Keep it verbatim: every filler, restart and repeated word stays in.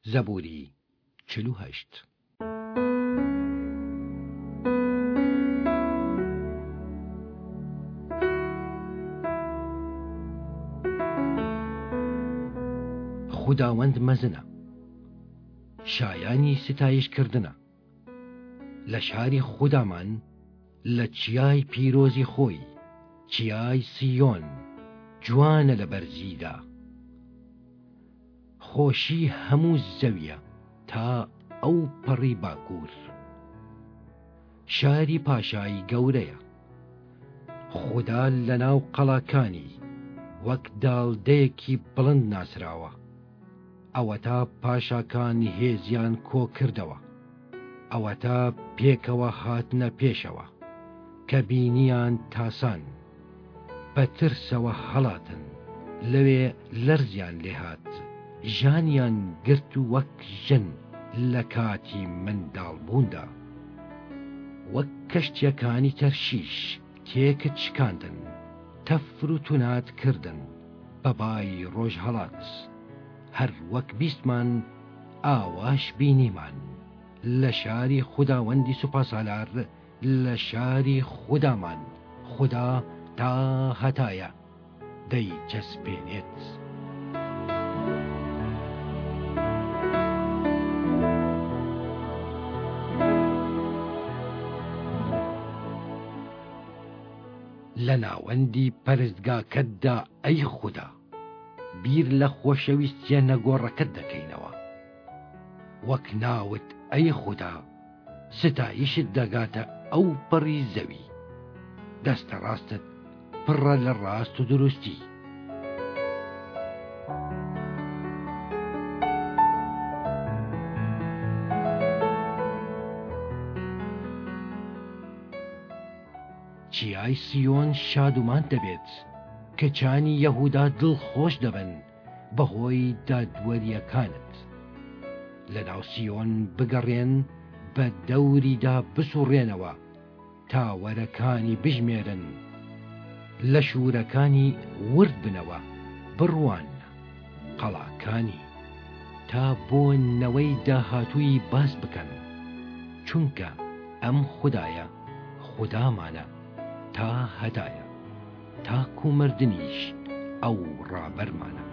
زەبووری چل و هەشت. خوداوەند مەزنە، شایانی ستایشکردنە لە شاری خودامان، لە چیای پیرۆزی خۆی، چیای سیۆن جوانە لە بەرزیدا. خۆشی هەموو زەویە تا ئەو پەڕی باکوور. شاری پاشایی گەورەیە، خوددا لە ناو قەڵاکانی وەک داڵدەیەکی بڵند ناسراوە. ئەوە تا پاشاکانی هێزیان کۆ کردەوە، ئەوە تا پێکەوە هاتنە پێشەوە کە بینیان تاسان. بە ترسەوە هەڵاتن، لەوێ لەرزیان لێهات، ژانیان گرت و وەک ژن لە کاتی منداڵبووندا. وەک کەشتیەکانی تەرشیش تێکت شکاندن، تەفر و تونات کردن بە بای ڕۆژ هەڵات. هەر وەک بیستمان ئاواش بینیمان لە شاری خوداوەندی سوپاسالار، لە شاری خودامان. خوددا تا هەتایە دەیچەسپێنێت. لە ناوەندی پەرستگاکەتدا ئەی خوددا، بیر لە خۆشەویستیە نەگۆڕەکەت دەکەینەوە. وەک ناوت ئەی خوددا، ستایشت دەگاتە ئەو پەڕی زەوی. دەستە ڕاستت پڕە لە ڕاست و دروستی. چیای سیۆن شادومان دەبێت، کەچانی یەهودا دڵخۆش دەبن بەهۆی دادوەریەکانت. لە ناو سیۆن بگەڕێن، بە دەوریدا بسوڕێنەوە، تاوەرەکانی بژمێرن، لە شوورەکانی ورد بنەوە، بڕوان قەڵاکانی، تا بۆ نەوەی داهاتووی باس بکەن. چونکە ئەم خودایە خودامانە تا هەدایە، تاکو مردنیش ئەو ڕابەرمانە.